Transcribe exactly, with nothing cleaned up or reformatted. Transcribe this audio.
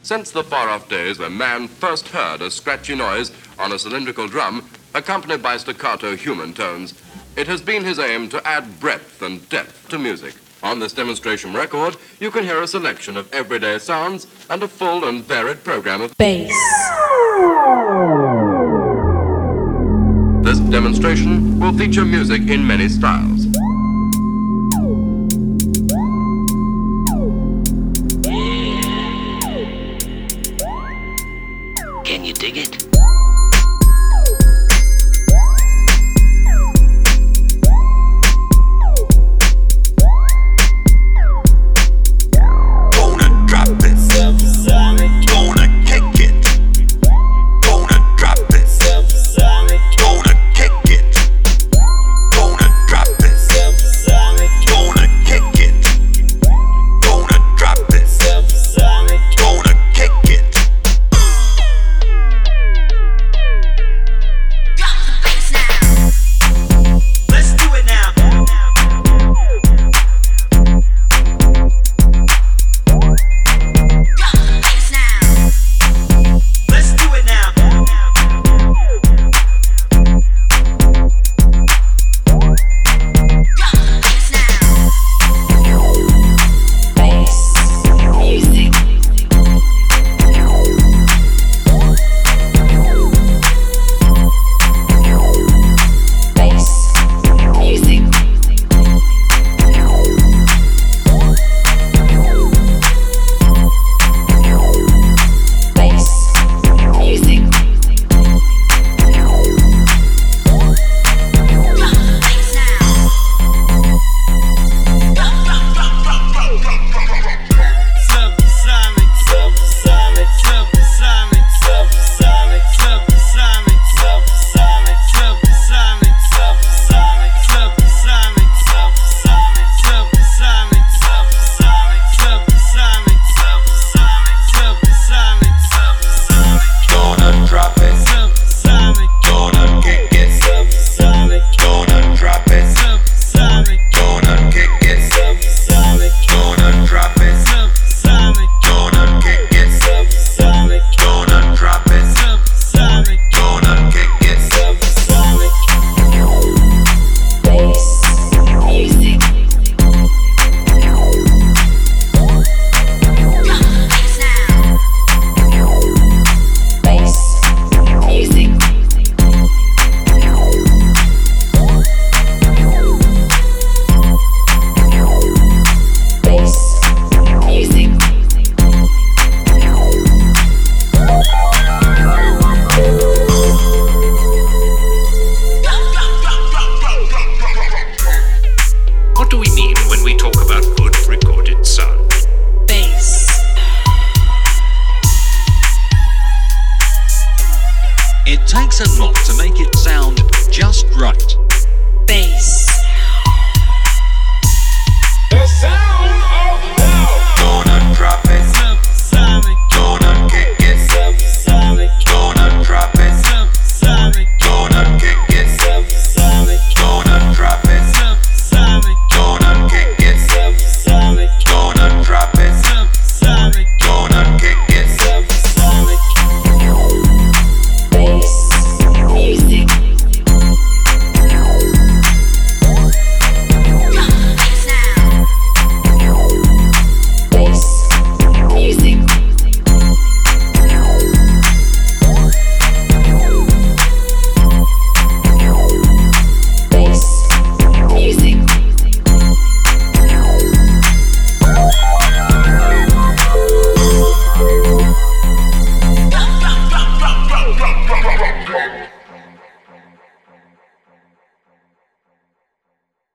Since the far-off days when man first heard a scratchy noise on a cylindrical drum, accompanied by staccato human tones, it has been his aim to add breadth and depth to music. On this demonstration record, you can hear a selection of everyday sounds and a full and varied program of bass. This demonstration will feature music in many styles. Can you dig it? It takes a lot to make it sound just right. Bass.